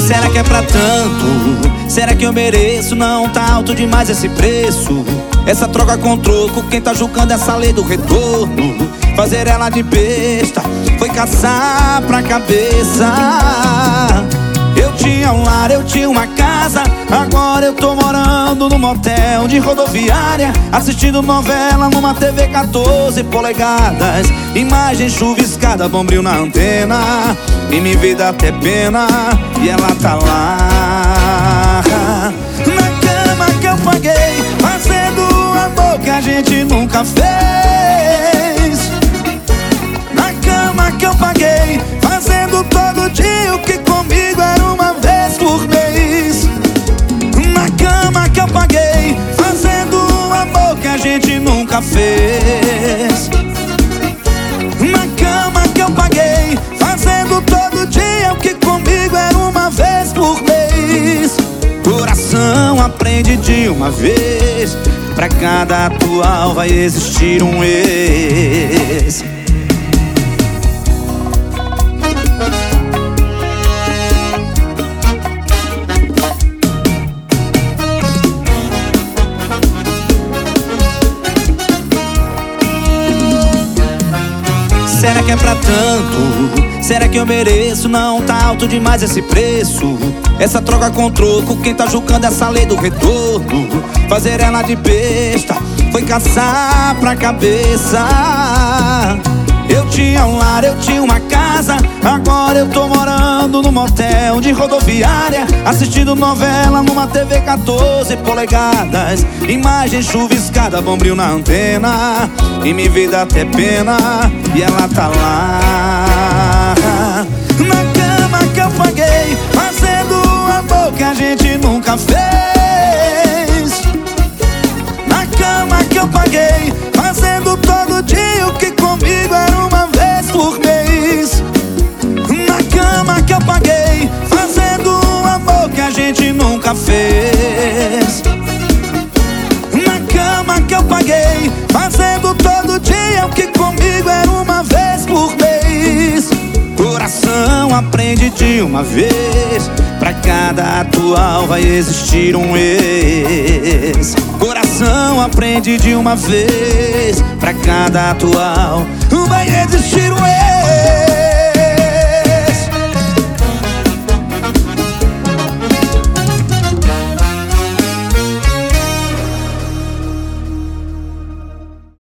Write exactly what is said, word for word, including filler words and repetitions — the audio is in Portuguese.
Será que é pra tanto? Será que eu mereço? Não tá alto demais esse preço? Essa troca com troco, quem tá julgando essa lei do retorno? Fazer ela de besta foi caçar pra cabeça. Eu tinha um lar, eu tinha uma casa, agora eu tô morando num motel de rodoviária, assistindo novela numa T V quatorze polegadas. Imagem chuviscada, bombril na antena, e me veio dar até pena, e ela tá lá na cama que eu paguei, fazendo o amor que a gente nunca fez. Na cama que eu paguei, fazendo todo dia o que comigo era uma vez por mês. Na cama que eu paguei, fazendo um amor que a gente nunca fez. Na cama que eu paguei, fazendo todo dia o que comigo era uma vez por mês. Coração aprende de uma vez, pra cada atual vai existir um ex. Será que é pra tanto? Será que eu mereço? Não tá alto demais esse preço? Essa troca com troco, quem tá julgando essa lei do retorno? Fazer ela de besta foi caçar pra cabeça. Eu tinha um lar, eu tinha uma casa, agora eu tô morando num motel de rodoviária, assistindo novela numa T V quatorze polegadas. Imagem chuviscada, bombril na antena, e me veio dar até pena, e ela tá lá na cama que eu paguei, fazendo o amor que a gente nunca fez. Na cama que eu paguei, fazendo todo dia o que comigo era uma vez por mês. Na cama que eu paguei, fazendo um amor que a gente nunca fez. Na cama que eu paguei, fazendo todo dia o que comigo era uma vez por mês. Coração aprende de uma vez, pra cada atual vai existir um ex. Coração aprende de uma vez, pra cada atual vai existir um ex.